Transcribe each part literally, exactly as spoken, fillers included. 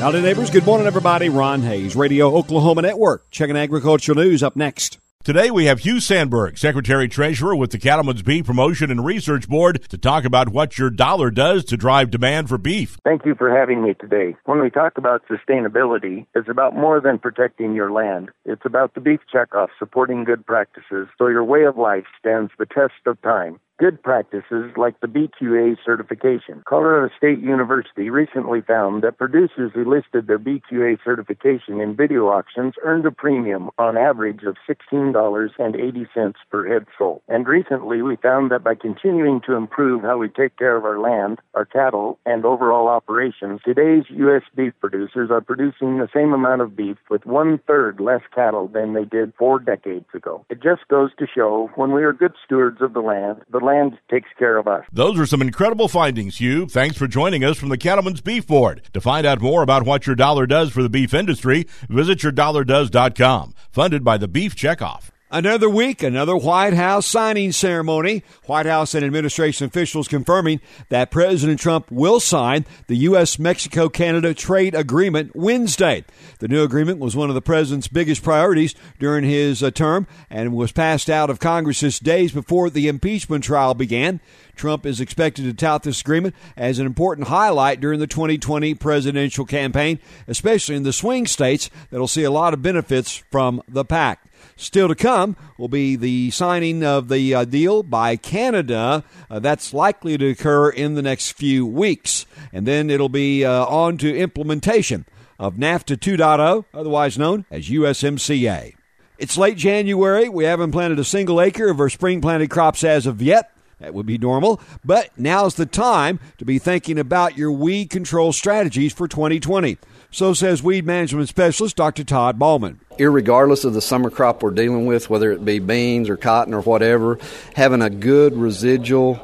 Howdy, neighbors. Good morning, everybody. Ron Hayes, Radio Oklahoma Network. Checking agricultural news up next. Today we have Hugh Sandberg, Secretary-Treasurer with the Cattlemen's Beef Promotion and Research Board, to talk about what your dollar does to drive demand for beef. Thank you for having me today. When we talk about sustainability, it's about more than protecting your land. It's about the beef checkoff, supporting good practices so your way of life stands the test of time. Good practices like the B Q A certification. Colorado State University recently found that producers who listed their B Q A certification in video auctions earned a premium on average of sixteen dollars and eighty cents per head sold. And recently we found that by continuing to improve how we take care of our land, our cattle, and overall operations, today's U S beef producers are producing the same amount of beef with one-third less cattle than they did four decades ago. It just goes to show when we are good stewards of the land, the land takes care of us. Those are some incredible findings, Hugh. Thanks for joining us from the Cattlemen's Beef Board. To find out more about what your dollar does for the beef industry, visit your dollar does dot com. Funded by the Beef Checkoff. Another week, another White House signing ceremony. White House and administration officials confirming that President Trump will sign the U S Mexico Canada trade agreement Wednesday. The new agreement was one of the president's biggest priorities during his uh, term and was passed out of Congress just days before the impeachment trial began. Trump is expected to tout this agreement as an important highlight during the twenty twenty presidential campaign, especially in the swing states that will see a lot of benefits from the pact. Still to come will be the signing of the uh, deal by Canada. Uh, that's likely to occur in the next few weeks. And then it'll be uh, on to implementation of NAFTA two point oh, otherwise known as U S M C A. It's late January. We haven't planted a single acre of our spring planted crops as of yet. That would be normal. But now's the time to be thinking about your weed control strategies for twenty twenty. So says weed management specialist Doctor Todd Ballman. Irregardless of the summer crop we're dealing with, whether it be beans or cotton or whatever, having a good residual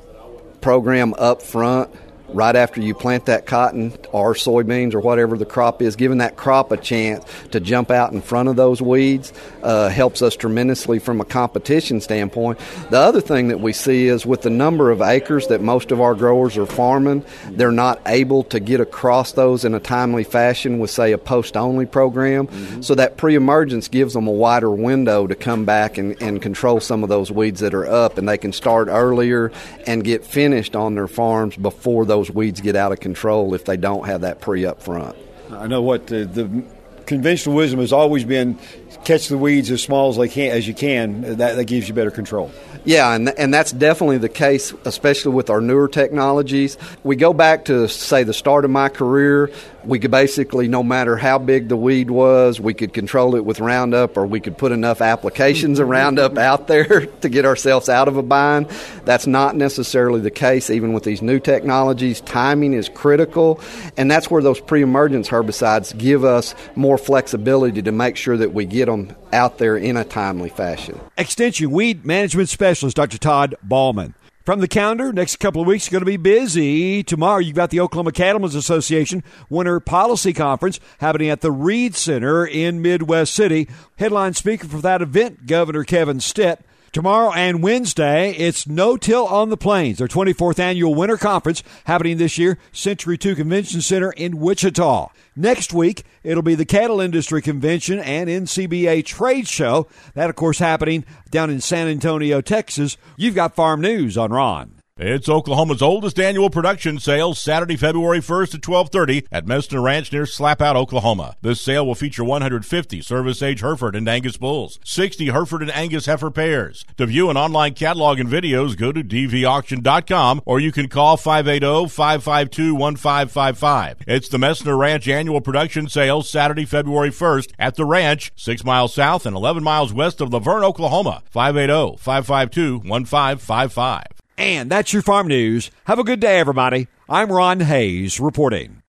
program up front right after you plant that cotton or soybeans or whatever the crop is, giving that crop a chance to jump out in front of those weeds uh, helps us tremendously from a competition standpoint. The other thing that we see is with the number of acres that most of our growers are farming, they're not able to get across those in a timely fashion with, say, a post-only program. Mm-hmm. So that pre-emergence gives them a wider window to come back and, and control some of those weeds that are up, and they can start earlier and get finished on their farms before those weeds get out of control if they don't have that pre up front. I know what the, the conventional wisdom has always been: catch the weeds as small as they can as you can. That, that gives you better control. Yeah, and and that's definitely the case, especially with our newer technologies. We go back to, say, the start of my career. We could basically, no matter how big the weed was, we could control it with Roundup, or we could put enough applications of Roundup out there to get ourselves out of a bind. That's not necessarily the case, even with these new technologies. Timing is critical, and that's where those pre-emergence herbicides give us more flexibility to make sure that we get them out there in a timely fashion. Extension Weed Management Specialist Doctor Todd Ballman. From the calendar, next couple of weeks are going to be busy. Tomorrow, you've got the Oklahoma Cattlemen's Association Winter Policy Conference happening at the Reed Center in Midwest City. Headline speaker for that event, Governor Kevin Stitt. Tomorrow and Wednesday, it's No Till on the Plains, their twenty-fourth annual winter conference happening this year, Century two Convention Center in Wichita. Next week, it'll be the Cattle Industry Convention and N C B A Trade Show. That, of course, happening down in San Antonio, Texas. You've got Farm News on Ron. It's Oklahoma's oldest annual production sale, Saturday, February first at twelve thirty at Messner Ranch near Slapout, Oklahoma. This sale will feature one hundred fifty service-age Hereford and Angus bulls, sixty Hereford and Angus heifer pairs. To view an online catalog and videos, go to d v auction dot com, or you can call five eight zero, five five two, one five five five. It's the Messner Ranch annual production sale, Saturday, February first at the ranch, six miles south and eleven miles west of Laverne, Oklahoma. five eight zero, five five two, one five five five. And that's your Farm News. Have a good day, everybody. I'm Ron Hayes reporting.